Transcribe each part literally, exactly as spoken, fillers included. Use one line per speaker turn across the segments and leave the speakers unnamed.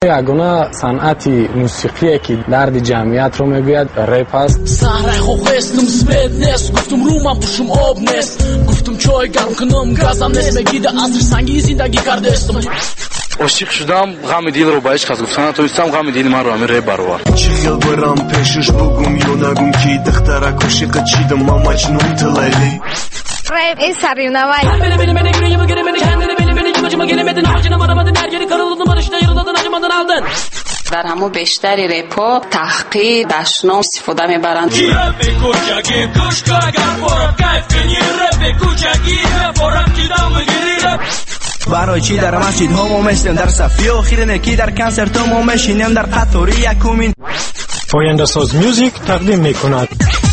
یگانه صنعت موسیقی که درد جمعیت رو میگوید رپ است.
سهره خوخستم سپید نیست، گفتم رومم پوشم آب نیست، گفتم چای گرم کنم گازم نیست، میگیده عصر سنگی زندگی کردستم.
عاشق شدم غم دل رو با عشق از گفتن تویستم غم دل من رو همین ری برور
چیل برام پیشش بگم یا نگم کی دخترک عاشق چیدم ما مجنون تلیلی
ریپ این سریونوی
بله بله بله گریه بگیره بله کندنه بله بله جمع جمع گیره مدن حاجی نمارمدن درگیری کارولدن بارشتا یرودادن نجمدن آلدن
در همو بیشتری ریپا تحقیق دشنام استفاده میبرند.
رپ کوچگی گوش کن اگر برام کیف کنی رپ کوچگی برام کدام بگیری رپ
برای چی در مسجد ها ما میشیم در صفی آخر نکی در کنسرت ها ما میشینیم در قطاری یکمین.
آینده ساز میوزیک تقدیم میکند.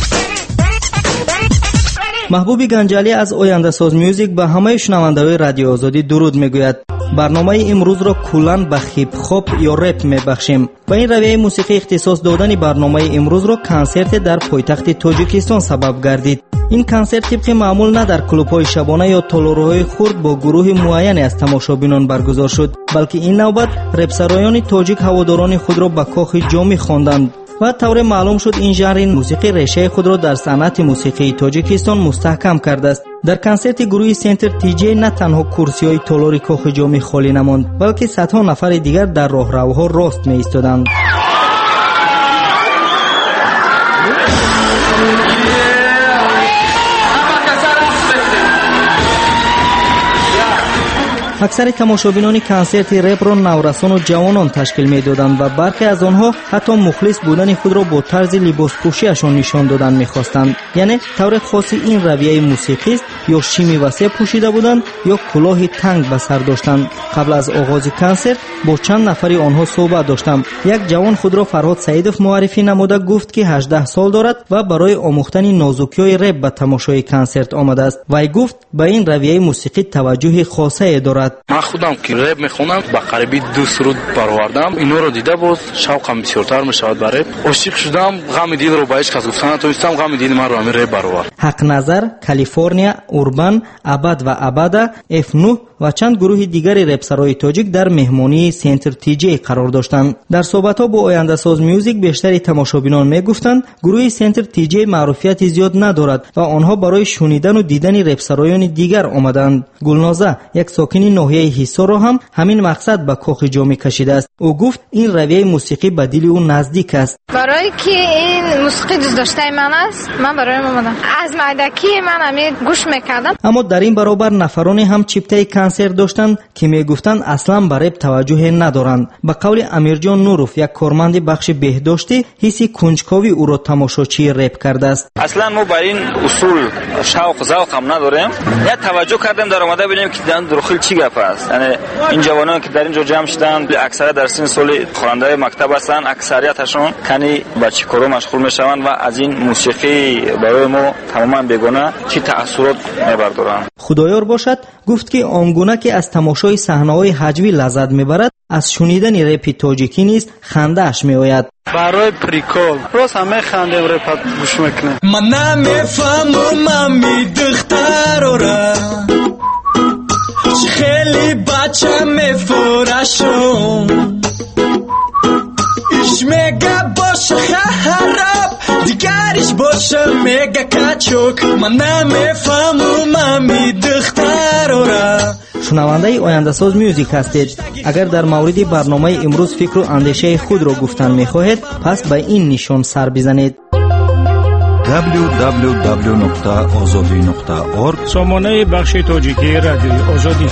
محبوب گنجالی از آینده ساز میوزیک به همه شنوندگان رادیو آزادی درود میگوید. برنامه امروز را کلاً به هیپ هاپ یا رپ میبخشیم. با این رویه موسیقی اختصاص دادن برنامه امروز را کنسرت در پایتخت تاجیکستان سبب گردید. این کنسرت طبق معمول نه در کلوب‌های شبانه یا تالارهای خرد با گروه معینی از تماشابینان برگزار شد، بلکه این نوبت رپسرایان تاجیک هواداران خود را به کاخ جامی خواندند و طور معلوم شد این ژانر موسیقی ریشه خود را در صنعت موسیقی تاجیکستان مستحکم کرده است. در کنسرت گروه سنتر تی جی نه تنها کرسی‌های تالار کاخ جامی خالی نماند، بلکه صدها نفر دیگر در راهروها راست می ایستادند. اکثر تماشابینان کنسرت رپ را نورسان و جوانان تشکیل می‌دادند و برخی از آنها حتی مخلص بودن خود را با طرز لباس پوشیشان نشان دادن می‌خواستند. یعنی طور خاصی این رویه موسیقی است یا شیمی وسیع پوشیده بودند یا کلاه تنگ به سر داشتند. قبل از آغاز کنسرت با چند نفری آنها صحبت داشتم. یک جوان خود را فرهاد سعیدов معرفی نموده گفت که هجده سال دارد و برای آموختن نازکی‌های رپ به تماشای کنسرت آمده است. وی گفت به این رویه موسیقی توجه خاصی دارد.
من خودم که رپ میخونم با قریبی دو سرود برآوردم، اینا رو دیده باز شوقم بسیارتر میشود برای عاشق شدم غم دل رو با عشق از گفتن تویستم غم دل من رو همین رپ برآور.
حق نظر، کالیفرنیا، اوربان، ابد و ابدا، اف نه و چند گروه دیگر رپسرای تاجیک در مهمانی سنتر تی جی قرار داشتند. در صحبت‌ها با آینده ساز میوزیک بیشتری تماشابینان میگفتند گروه سنتر تی جی معروفیت زیاد ندارد و آنها برای شنیدن و دیدن رپسرایان دیگر آمدند. گلنازه یک ساکن ناحیه حصار را هم همین مقصد به کاخ جامی کشیده است. او گفت این رویه موسیقی به دل او نزدیک است.
برای که این موسیقی دوست داشته من است، من برای اومدم. از مدکی من همین گوش میکردم.
اما در این برابر نفرانی هم چپته کنسرت داشتند که میگفتند اصلا به رپ توجه ندارند. به قول امیرجان نوروف یک کارمند بخش بهداشتی حس کنجکاوی او را تماشاچی رپ کرده است.
اصلا ما بر این اصول شوق ذوق هم نداریم. یا توجه کردیم در اومده ببینیم که در داخل چی گپ است. یعنی این جوانان که در اینجا جمع شدن اکثر در سن سال خواننده مکتب هستند، اکثریتشون کنی با چیکارو مشغول میشوند و از این موسیقی برای ما تماما بیگانه چی تأثیرات میبردارند.
خدایار باشد گفت که آنگونه که از تماشای صحنه‌های هجوی لذت میبرد از شنیدن رپ تاجیکی نیز خنده اش میآید.
برای پریکول راست همه خنده رپ گوش میکنه.
من نمیفهمم می دخترا خیلی بچه میفورشم ایش میگه باشه خراب دیگریش باشه میگه کچوک من نمیفهمم می دخترا.
شنونده آینده ساز میوزیک هستید. اگر در مورد برنامه امروز فکر و اندیشه خود را گفتن میخواهید پس به این نشان سر بزنید.
دبلیو دبلیو دبلیو نقطه آزادی نقطه اورگ
سامانه بخش تاجیکی رادیو آزادی.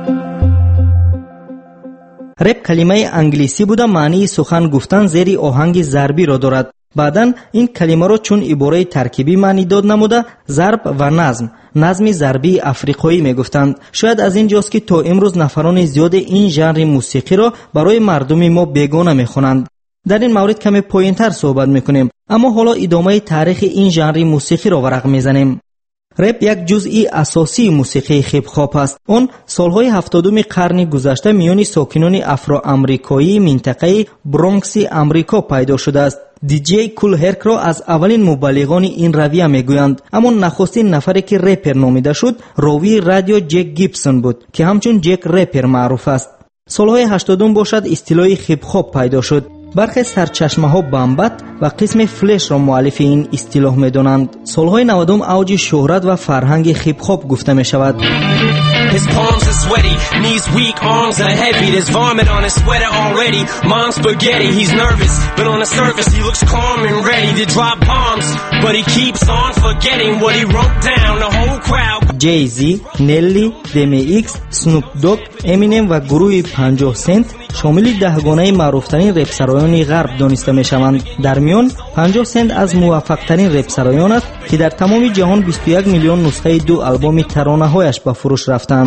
رپ کلمه انگلیسی بوده معنی سخن گفتن زیر آهنگ ضربی را دارد. بعدن این کلمه را چون عباره ترکیبی معنی داد نموده ضرب و نظم نظم ضربی افریقایی میگفتند. شاید از این جاست که تا امروز نفران زیاد این ژانر موسیقی را برای مردم ما بیگانه میخوانند. در این مورد کمی پایین‌تر صحبت میکنیم، اما حالا ادامه تاریخ این ژانر موسیقی را ورق میزنیم. رپ یک جزئی اساسی موسیقی هیپ هاپ است. آن سالهای هفتادم قرن گذشته میان ساکنان افرو آمریکایی منطقه برونکس آمریکا پیدا شده است. دیجی کول هرک را از اولین مبلغان این رویه میگویند، اما نخستین نفری که رپر نامیده شد راوی رادیو جک گیبسون بود که همچون جک رپر معروف است. солҳои ҳаштодум бошад истилоҳи хип-хоп пайдо шуд. бархе сарчашмаҳо бамбат ва қисми флешро муаллифи ин истилоҳ медонанд. солҳои навадум авҷи шӯҳрат ва фарҳанги хип-хоп гуфта мешавад.
His palms are sweaty, knees weak, arms are heavy. There's vomit on his sweater already. Mom's spaghetti, he's nervous, but on the surface he looks calm and ready to drop bombs. But he keeps on forgetting what he wrote down. The whole crowd. Jay-Z,
Nelly, Demi X, Snoop Dogg, Eminem ва гурӯҳи панҷоҳ сент шомили даҳгонаи маъруфтарин репсароёни ғарб дониста мешаванд. дар миён панҷоҳ сент аз муваффақтарин репсароён аст ки дар тамоми ҷаҳон бисту як миллион нусхаи ду албоми таронаҳояш ба фурӯш рафтанд.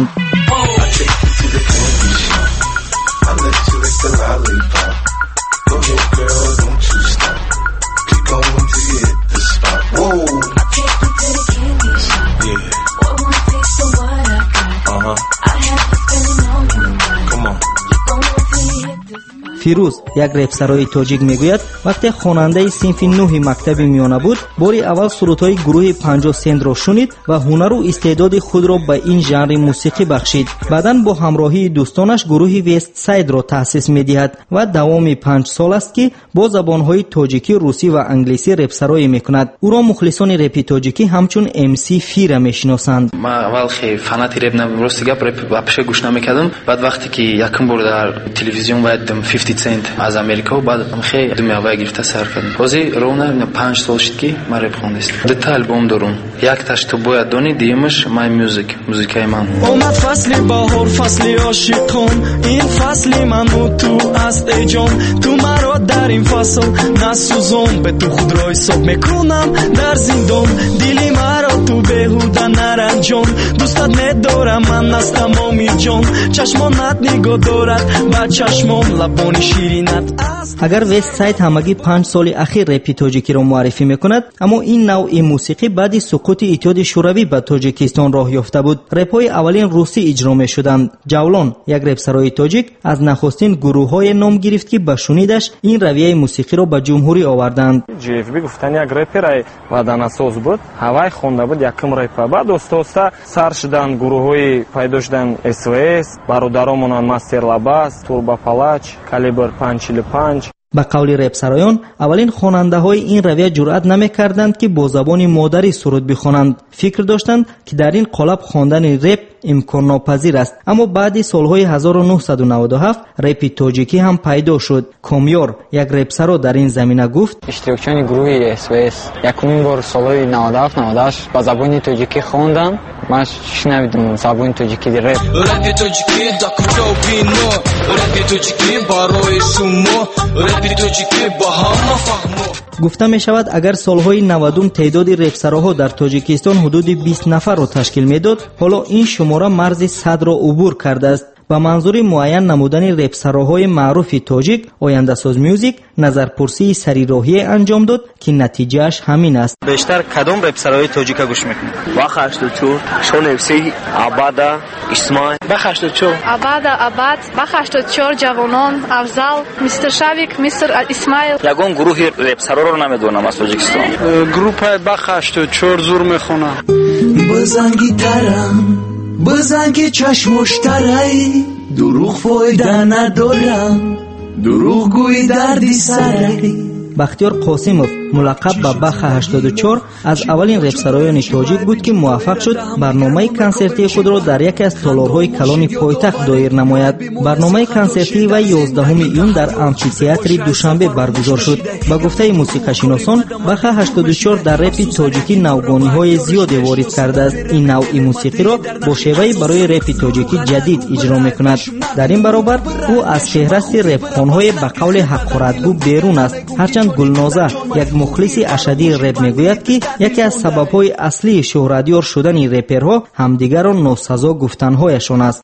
фирӯз, як репсарои тоҷик мегӯяд, вақте хонандаи синфи нӯҳи мактаби миёна буд, бори аввал сурудҳои гурӯҳи панҷоҳ сентро шунид ва ҳунару истеъдоди худро ба ин жанри мусиқӣ бахшид. баъдан бо ҳамроҳии дӯстонаш гурӯҳи West Sideро таъсис медиҳад ва давоми панҷ сол аст ки бо забонҳои тоҷикӣ, русӣ ва англисӣ репсароӣ мекунад. ӯро мухлисони репи тоҷикӣ ҳамчун эм си Фира мешиносанд.
ман аввал хеле фанати реп набудам, рости гап реп вапше гӯш намекардам. баъд вақте ки якум бор дар телевизион ва дидам фифти Cent аз Америка, баъд хеле думе вай гирифта сар кардам. ҳозир ровна панҷ сол шуд ки ман реп хондастам. дута альбом дорам. якташ ту бояд донӣ, диюмаш my music, музикаи ман.
омад фасли баҳор, фасли ошиқон, ин фасли ману ту аст эй ҷон. ту маро дар ин фасл насӯзон, бе ту худро ҳисоб мекунам дар зиндон. дили маро ту беҳуда наранҷон, дӯстат медорам ман аз тамоми ҷон. чашмонат нигоҳ дорад ба чашмон, лабони ширинат аст.
агар West Side ҳамагӣ панҷ соли ахир репи тоҷикиро муаррифӣ мекунад, аммо ин навъи мусиқӣ баъди суқути иттиҳоди шӯравӣ ба тоҷикистон роҳ ёфта буд. репҳои аввалин русӣ иҷро мешуданд. ҷавлон, як репсарои тоҷик, аз нахустин гурӯҳҳое ном гирифт ки ба шунидаш ин равияи мусиқиро ба ҷумҳурӣ оварданд.
джи эф би гуфтан як реперай ваданасоз буд, ҳавай хонда буд якум репа. баъд оста-оста сар шуданд гурӯҳҳои пайдо шуданд эс ви эс, бародаромонан Мастер Лабас, Турбо Палач, Калибр панҷ чилу панҷ.
ба қавли репсароён, аввалин хонандаҳои ин равия ҷуръат намекарданд ки бо забони модарӣ суруд бихонанд. фикр доштанд ки дар ин қолаб хондани реп имконнопазир аст. аммо баъди солҳои ҳазору нуҳсаду наводу ҳафт репи тоҷикӣ ҳам пайдо шуд. Комёр, як репсаро дар ин замина гуфт:
иштирокчони гурӯҳи эс ви эс якумин бор солҳои наводу ҳафт наводу ҳашт ба забони тоҷикӣ хондам. ман шунавидам забони тоҷикӣ реп.
репи тоҷикӣ да куҷо бино, репи тоҷикӣ барои шумо, репи тоҷикӣ ба ҳама фаҳмо.
гуфта мешавад, агар солҳои навадум теъдоди репсароҳо дар тоҷикистон ҳудуди бист нафарро ташкил медод, ҳоло ин шумора марзи садро убур кардааст. ба манзури муайян намудани репсароҳои маъруфи тоҷик, Ояндасоз Music назарпурсии сарироҳие анҷом дод ки натиҷааш ҳамин аст.
бештар кадом репсароҳои тоҷика гӯш мекунед?
бах ҳаштод и чор, шоневси, абада, исмай.
бах ҳаштод и чор, абада, абад, бах ҳаштод и чор, ҷавонон, афзал, мистер Шавик, мистер Исмаил.
ягон гурӯҳи репсароро намедонам аз тоҷикистон.
группаи бах ҳаштод и чор зур мехонам.
бизанги тарам, бизанги чашмуштарай, дуруғ фоида надорам, дуруғ гӯи дарди сарай.
бахтиёр қосимов, мулаққаб ба баха ҳаштод и чор, аз аввалин репсароёни тоҷик буд ки муваффақ шуд барномаи консертии худро дар яке аз толорҳои калони пойтахт доир намояд. барномаи консертии вай ёздаҳуми июн дар амфитеатри душанбе баргузор шуд. ба гуфтаи мусиқашиносон, баха ҳаштод и чор дар репи тоҷикӣ навгониҳои зиёде ворид кардааст. ин навъи мусиқиро бо шеваи барои репи тоҷикӣ ҷадид иҷро мекунад. дар ин баробар ӯ аз феҳрасти репхонҳое ба қавли ҳақоратгӯ берун аст. ҳарчанд Гулноза, як мухлиси ашадии реп, мегӯяд ки яке аз сабабҳои аслии шӯҳратёр шудани реперҳо ҳамдигарро носазо гуфтанҳояшон аст.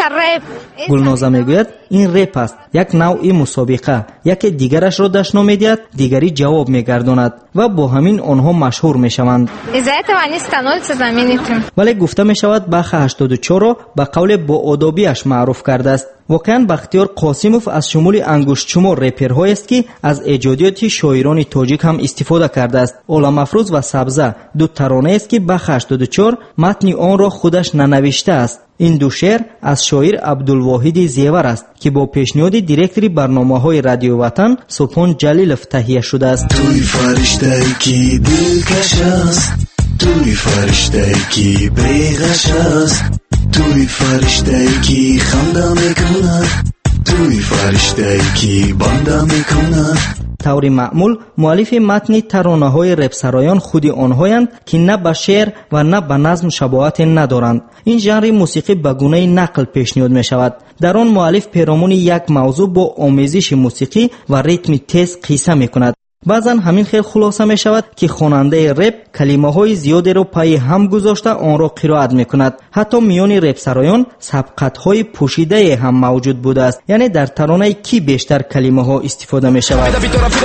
гулноза мегӯяд, ин реп аст, як навъи мусобиқа. яке дигарашро дашно медиҳад, дигари ҷавоб мегардонад ва бо ҳамин онҳо машҳур мешаванд. вале гуфта мешавад, баха ҳаштод и чорро ба қавле боодобиаш маъруф кардааст. воқеан Бахтиёр Қосимов аз шумули ангуштшумор реперҳоест ки аз эҷодиёти шоирони тоҷик ҳам истифода кардааст. Оламафрӯз ва Сабза ду таронаест ки баха ҳаштод и чор матни онро худаш нанавиштааст. این دو شعر از شاعر عبدالواحد زیور است که با پیشنهاد دیرکتوری برنامه‌های رادیو وطن سپون جلیلوف تهیه شده است.
توی فرشته‌ای که دلکش است، توی فرشته‌ای که بیغش است، توی فرشته‌ای که خنده میکند، توی فرشته‌ای که بنده میکند.
طور معمول مؤلف متن ترانه‌های رپ سرایان خود آنهایند که نه به شعر و نه به نظم شباهت ندارند. این ژانر موسیقی به گونه نقل پیشنهاد می شود. در آن مؤلف پیرامون یک موضوع با آمیزش موسیقی و ریتم تیز قصه می کند. بعضا همین خیلی خلاصه می شود که خواننده رپ کلمه های زیادی را پای هم گذاشته آن را قرائت می کند. حتی میان رپ سرایان سبقت های پوشیده هم موجود بوده است. یعنی در ترانه کی بیشتر کلمه ها استفاده می شود.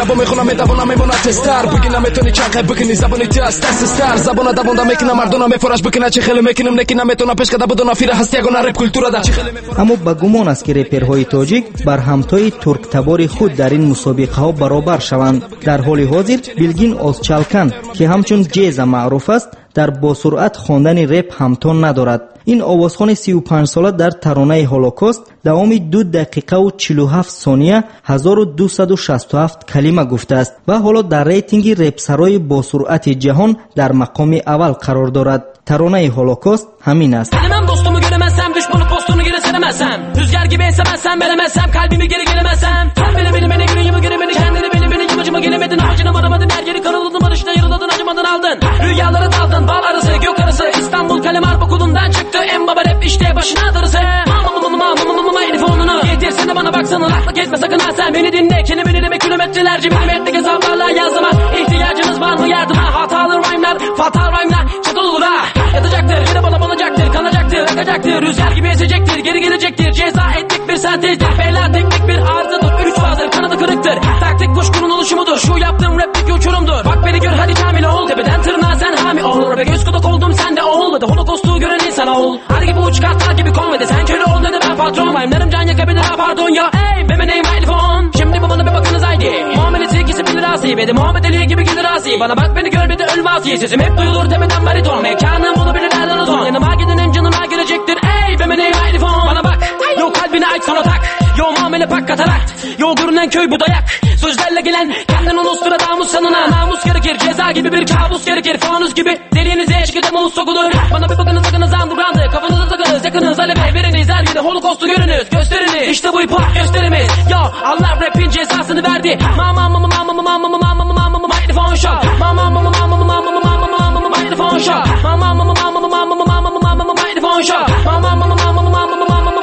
اما با گمان است که رپرهای تاجیک بر همتای ترک تبار خود در این مسابقه ها برابر شوند. در حال حاضر بیلگین اوزچالکان که همچون جیز معروف است در با سرعت خواندن رپ همتون ندارد. این آوازخوان سی و پنج ساله در ترانه هولوکاست دوام دو دقیقه و چهل و هفت ثانیه هزار و دویست و شصت و هفت کلمه گفته است و حالا در ریتینگ رپ سرای با سرعت جهان در مقام اول قرار دارد. ترانه هولوکاست همین است.
من دوستوmu göremezsem düşmanı postunu geri seremezsem rüzgar gibi esemezsem veremezsem kalbimi geri gelemezsem sen beni beni beni günümü göremedin kendini beni beni yamacıma gelemedin amacına varamadın her yeri karaladın barışta yarıladın acımadan aldın rüyalara daldın bal arası gök arası İstanbul kalem harp okulundan çıktı en baba rap işte başına darısı mama mama mama mama mama telefonunu getirsene bana baksana lafla etme sakın ha sen beni dinle kendimi dinleme kilometrelerce milimetre hesaplarla yazıma ihtiyacınız var mı yardıma hatalı rhyme'lar fatal rhyme'lar çakıl olur ha yatacaktır yine bana banacaktır kanacaktır akacaktır rüzgar gibi esecektir geri gelecektir ceza ettik bir sentezdir beyler teknik bir arızadır üç fazdır kanadı kırıktır taktik kuşkunun oluşumudur şu yaptığım raplik uçurumdur bak beni gör hadi kamile ol tepeden tırnağa sen hami ol ve göz kulak oldum sende olmadı holokostu gören insan ol her gibi uç kartlar gibi konmedi sen köle ol dedi ben patron rhyme'larım can yakabilir ha pardon ya ey benim name mikrofon şimdi bu bana bir bakınız haydi muamelesi ikisi bilir asi ve de Muhammed Ali gibi gelir asi bana bak beni gör bir de ölme asi sesim hep duyulur tepeden bariton mekanım bunu bilirlerden oton yanıma gidenin canına gelecektir ey benim name mikrofon bana bak yo kalbini aç sonra tak yo muamele pak katarakt yo görünen köy bu dayak sözlerle gelen kendin ulustura damus sanına namus gerekir ceza gibi bir kabus gerekir fanus gibi deliğinize eşkide muz sokulur bana bir bakınız bakınız underground'ı kafanıza takınız yakınız alev veriniz her yerde holokostu görünüz gösteriniz işte bu hip hop gösterimiz yo Allah rapin cezasını verdi mama mama mama mama mama mama mama mama microphone shot mama mama mama mama mama mama mama microphone shot mama mama mama mama mama mama mama microphone shot mama mama mama mama mama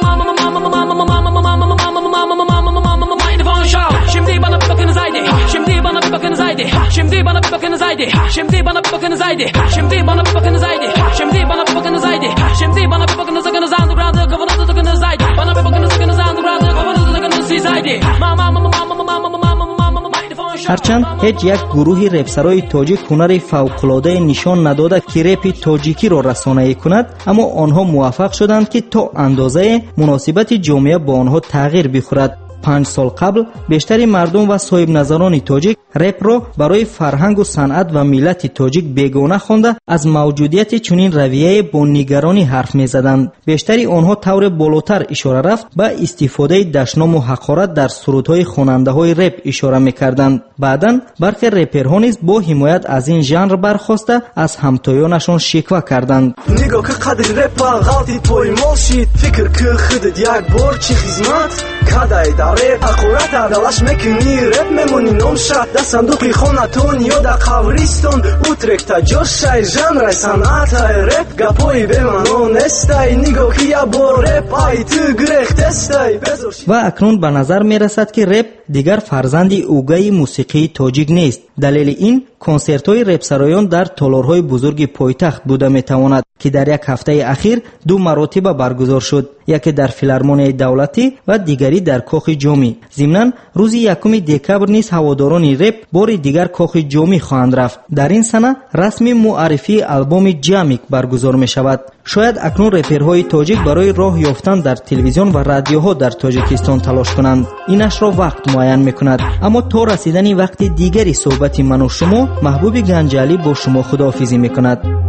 Şimdi bana bir bakınız haydi Şimdi bana bir bakınız haydi Şimdi bana bir bakınız haydi Şimdi bana bir bakınız haydi Şimdi bana bir bakınız haydi Şimdi bana bir bakınız haydi Şimdi bana bir bakınız sakınız underground'ı kafanızı takınız haydi Bana bir bakınız sakınız underground'ı kafanızı takınız siz haydi Mama mama mama mama mama mama mama
هرچند هیچ یک گروه رپسرای تاجیک هنر فوق‌العاده نشان نداده که رپ تاجیکی را رسانه‌ای کند، اما آنها موفق شدند که تا اندازه مناسبت جامعه با آنها تغییر بخورد. پنج سال قبل بیشتر مردم و صاحب نظران تاجیک رپ را برای فرهنگ و صنعت و ملت تاجیک بیگانه خوانده از موجودیت چنین رویه با نگرانی حرف می‌زدند. بیشتر آنها طور بالاتر اشاره رفت به استفاده دشنام و حقارت در سرودهای خواننده‌های رپ اشاره می‌کردند. بعداً برخی رپرها نیز با حمایت از این ژانر برخاسته از همتایانشان شکوه کردند.
نگاه که قدر رپ غلطی پایمال شید فکر که خودت یک بار چی خدمت کدای داره حقارت عدالش میکنی رپ میمونی نام شد در صندوقی خونتون یا در قبرستان اوترک تا جاش شای ژانر صنعت رپ گپای به منو نستای نگاه که یک بار رپ ای تو گرخت استای
و اکنون به نظر میرسد که رپ دیگر فرزند اوگه موسیقی تاجیک نیست. دلیل این کنسرت‌های رپ سرایان در تالارهای بزرگ پایتخت بوده میتواند که در یک هفته اخیر دو مراتب برگزار شد، یکی در فیلارمونی دولتی و دیگری در کاخ جامی. ضمناً روز یکم دکبر نیز هواداران رپ بار دیگر کاخ جامی خواهند رفت. در این سنه رسمی معرفی آلبوم جامیک برگزار می شود. شاید اکنون رپرهای تاجیک برای راه یافتن در تلویزیون و رادیوها در تاجیکستان تلاش کنند. اینش را وقت معین میکند. اما تا رسیدن وقت دیگری صحبت من و شما، محبوب گنجالی با شما خداحافظی میکند.